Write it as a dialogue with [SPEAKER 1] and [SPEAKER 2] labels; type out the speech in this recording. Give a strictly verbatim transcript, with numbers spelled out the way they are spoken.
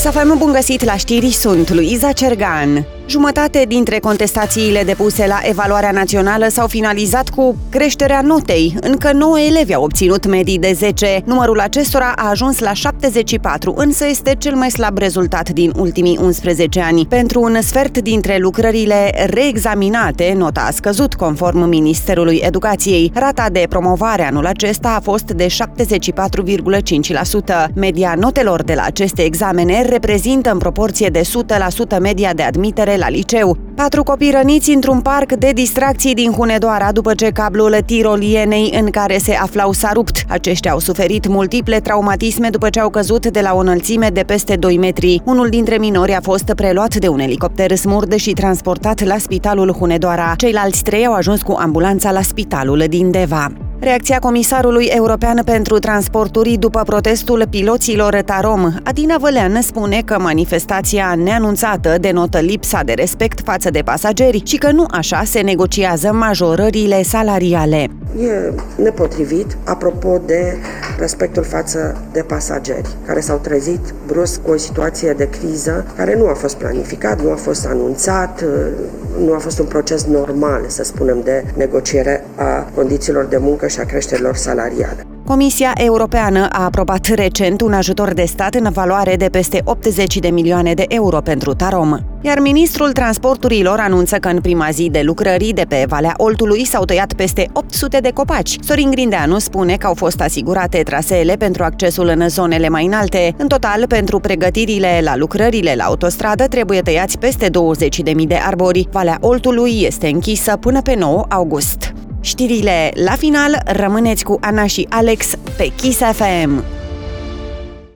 [SPEAKER 1] Să fim bun găsit la știri, sunt Luiza Cergan. Jumătate dintre contestațiile depuse la evaluarea națională s-au finalizat cu creșterea notei. Încă nouă elevi au obținut medii de zece. Numărul acestora a ajuns la șaptezeci și patru, însă este cel mai slab rezultat din ultimii unsprezece ani. Pentru un sfert dintre lucrările reexaminate, nota a scăzut, conform Ministerului Educației. Rata de promovare anul acesta a fost de șaptezeci și patru virgulă cinci la sută. Media notelor de la aceste examene reprezintă în proporție de o sută la sută media de admitere la liceu. Patru copii răniți într-un parc de distracții din Hunedoara după ce cablul tirolienei în care se aflau s-a rupt. Aceștia au suferit multiple traumatisme după ce au căzut de la o înălțime de peste doi metri. Unul dintre minori a fost preluat de un elicopter smurd și transportat la spitalul Hunedoara. Ceilalți trei au ajuns cu ambulanța la spitalul din Deva. Reacția Comisarului European pentru Transporturi după protestul piloților Tarom. Adina Vălean spune că manifestația neanunțată denotă lipsa de respect față de pasageri și că nu așa se negociază majorările salariale.
[SPEAKER 2] E nepotrivit apropo de respectul față de pasageri, care s-au trezit brusc cu o situație de criză care nu a fost planificat, nu a fost anunțat, nu a fost un proces normal, să spunem, de negociere a condițiilor de muncă și a creșterilor salariale.
[SPEAKER 1] Comisia Europeană a aprobat recent un ajutor de stat în valoare de peste optzeci de milioane de euro pentru Tarom. Iar ministrul transporturilor anunță că în prima zi de lucrări de pe Valea Oltului s-au tăiat peste opt sute de copaci. Sorin Grindeanu spune că au fost asigurate traseele pentru accesul în zonele mai înalte. În total, pentru pregătirile la lucrările la autostradă trebuie tăiați peste douăzeci de mii de arbori. Valea Oltului este închisă până pe nouă august. Știrile la final, rămâneți cu Ana și Alex pe Kiss F M.